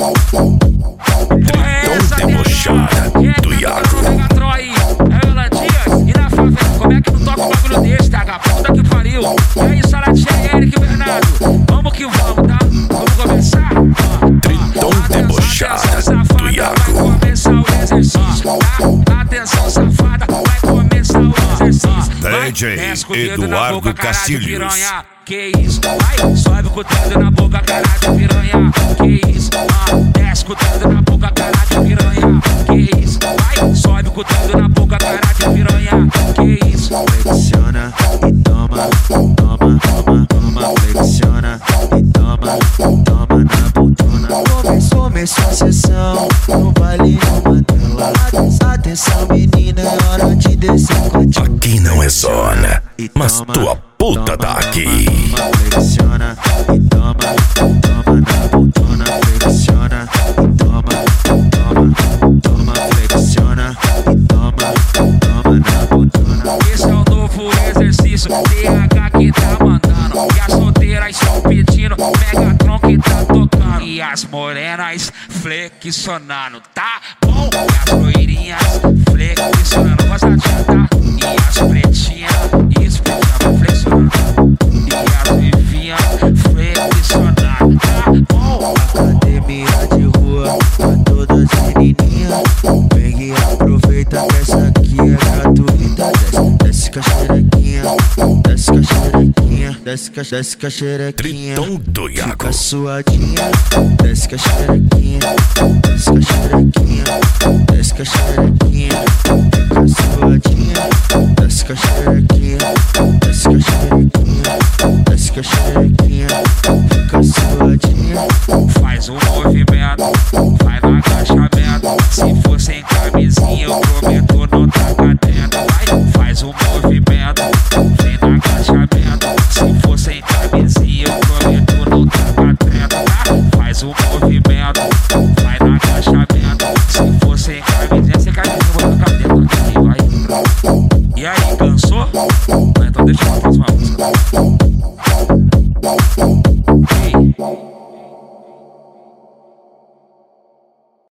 Tritão debochada do Iago. É Melandias e na favela. Como é que não toca um bagulho desse, tá? Puta que pariu. É isso, Salatinha, Eric Bernardo. Vamos que vamos, tá? Vamos começar? Tritão debochada do Iago. Vai começar o exercício, tá? Atenção, safada, vai começar o exercício. DJ Eduardo Castilhos. Que isso, vai, sobe com o dedo na boca, cara de piranha. Que isso, desce com o dedo na boca, cara de piranha. Que isso, vai, sobe com o dedo na boca, cara de piranha. Que isso, flexiona e toma, toma, toma, toma, flexiona e toma, toma na botona. Começou a sessão, no baile no Mandela. Atenção menina, é hora de descer com a aqui não é zona, mas tua puta tá aqui. Flexiona e toma, toma na botona. Flexiona e toma, toma, toma, flexiona e toma, toma na botona. esse é o novo exercício, TH que tá mandando. E as solteiras estão pedindo, Megatron que tá tocando. E as morenas flexionando, tá bom? E as loirinhas flexionando, gosta de tá? E as pretinhas, isso vai flexionando. E as vivinhas flexionando, tá bom? Academia de rua pra todas as menininhas. Vem e aproveita que essa aqui é gratuita. Desce com a xerequinha, desce com a xerequinha, desce com a xerequinha. Tritão do Iago. Fica suadinha, desce com a xerequinha, desce com a xerequinha, desce com a xerequinha. Fica suadinha, desce com a xerequinha, desce com a xerequinha, desce com a xerequinha. Fica suadinha. Faz um movimento, vai no agachamento. Se for sem camisinha, eu prometo não tacar dentro. Vai, faz um movimento,